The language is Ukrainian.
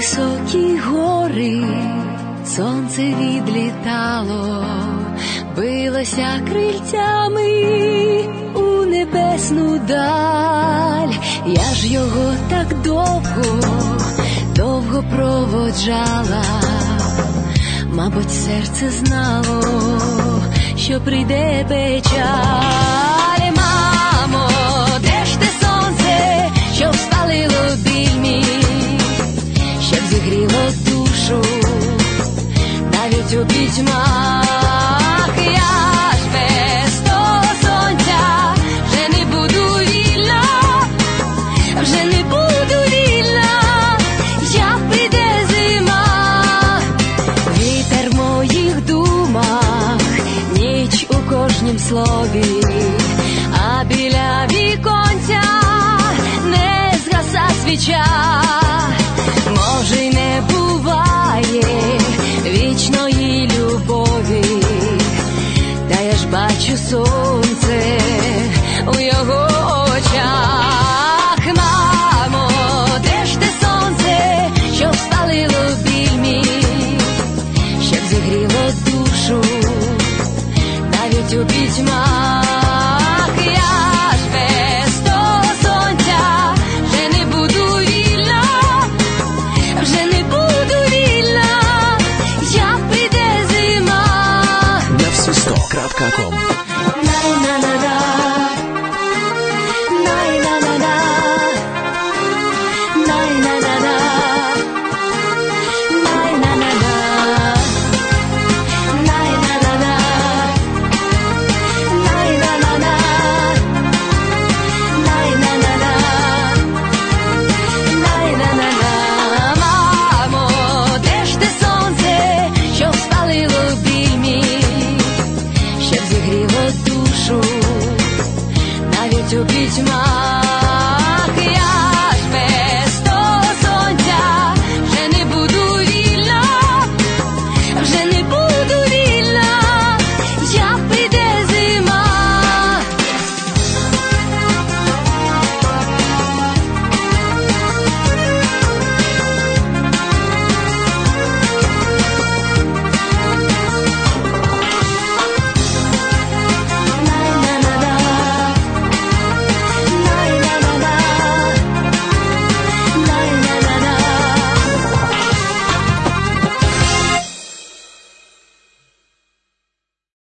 високі гори сонце відлітало, билося крильцями у небесну даль. Я ж його так довго проводжала, мабуть, серце знало, що прийде печаль. Мамо, де ж те сонце, що спалило біль мій, щоб зігріло душу навіть у пітьмах? Я ж без того сонця вже не буду вільна, вже не буду вільна, як прийде зима. Вітер в моїх думах, ніч у кожнім слові,